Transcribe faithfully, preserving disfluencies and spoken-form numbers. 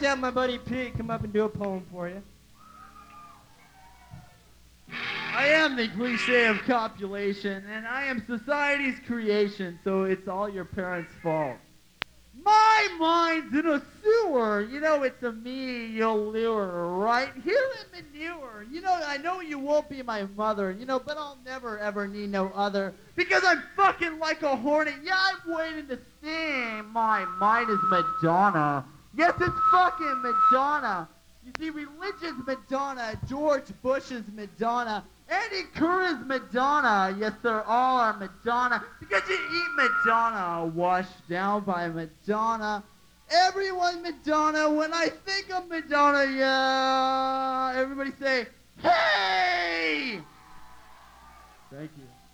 to have my buddy Pete come up and do a poem for you. I am the cliche of copulation, and I am society's creation, so it's all your parents' fault. My mind's in a sewer. You know, it's a me you'll lure, right? Here in manure. You know, I know you won't be my mother, you know, but I'll never ever need no other. Because I'm fucking like a hornet. Yeah, I'm waiting to sting. My mind is Madonna. Yes, it's fucking Madonna. You see, religion's Madonna, George Bush's Madonna, Andy Curran's Madonna. Yes, they're all are Madonna because you eat Madonna, washed down by Madonna. Everyone Madonna. When I think of Madonna, yeah, everybody say, hey! Thank you.